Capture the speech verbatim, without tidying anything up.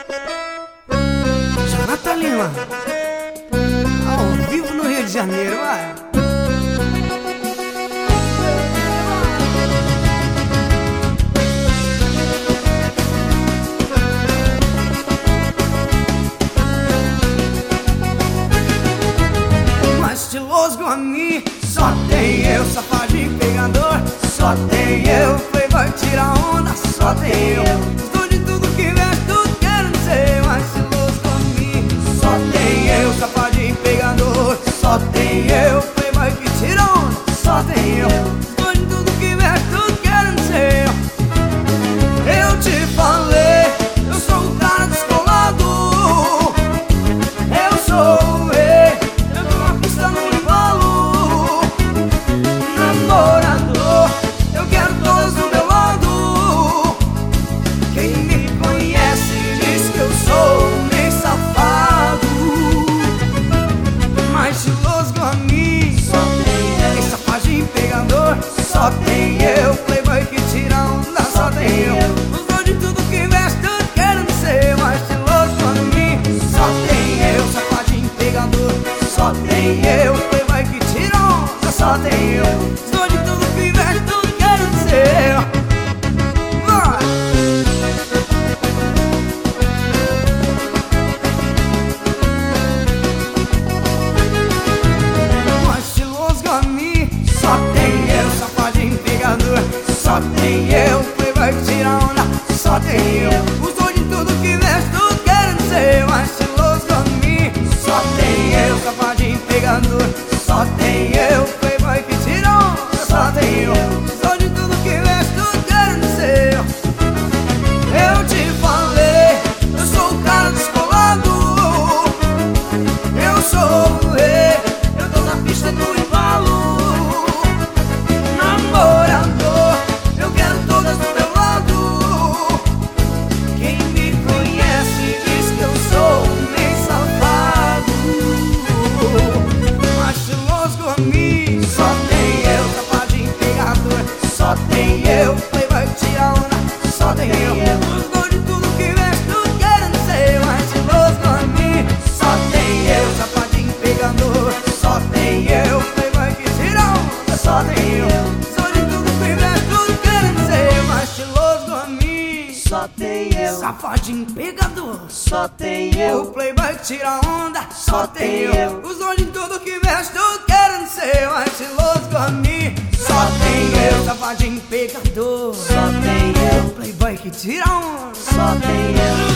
Jonathan Lima, ao vivo no Rio de Janeiro, vai. Mais estiloso que a mim, só tem eu, safadinho pegador. Só tem eu, playboy tira onda, só tem eu. Estou de tudo que veste, tudo querendo ser mais estiloso que a mim. Só tem eu, safadinho pegador. Só tem eu, playboy que tira onda, só tem eu. Estou de tudo que veste, tudo querendo ser eu. Eu te falei, eu sou o cara descolado. Eu sou o rei, eu tô na pista no embalo. Namorador, eu quero todas do meu lado. Quem me conhece diz que eu sou meio safado. Mais estiloso que a mim, só tem eu. Safadinho pegador, só tem eu. Playboy que tira onda, só tem eu. Os dois de tudo que veste, tudo querendo ser mais estiloso que a mim. Só tem eu, safadinho pegador, só tem eu. Playboy que tira onda, só tem eu. Os dois de tudo que veste, tudo querendo ser. Vai! Mais estiloso que a mim, só tem eu, safadinho pegador, só tem eu. Playboy que tira onda, só tem eu. Os dois de tudo que veste, tudo querendo ser mais estiloso que a mim. Só tem eu, safadinho pegador, só tem eu. Playboy que tira onda, só tem eu. Os dois de tudo que veste, tudo querendo ser. Eu te falei, eu sou o cara descolado. Eu sou o rei, eu tô na pista do embalo. Namorador, eu quero todas do meu lado. Quem me conhece diz que eu sou meio safado. Mais estiloso que a mim, só tem eu. Safadinho pegador, só tem eu. Playboy que tira onda, só tem eu. Os dois de tudo que veste, tudo querendo ser mais estiloso que a mim. Só tem eu, safadinho pegador, só tem eu. Playboy que tira onda, só tem eu. Os dois de tudo que veste, tudo querendo ser mais estiloso que a mim. Só tem eu, Safadinho pegador, só tem o eu, playboy que tira onda, só Só tem tem eu. eu. Os dois de tudo que veste, tudo querendo ser mais estiloso que a mim. Só tem eu, safadinho pegador, só tem eu, o playboy que tira onda, só tem eu.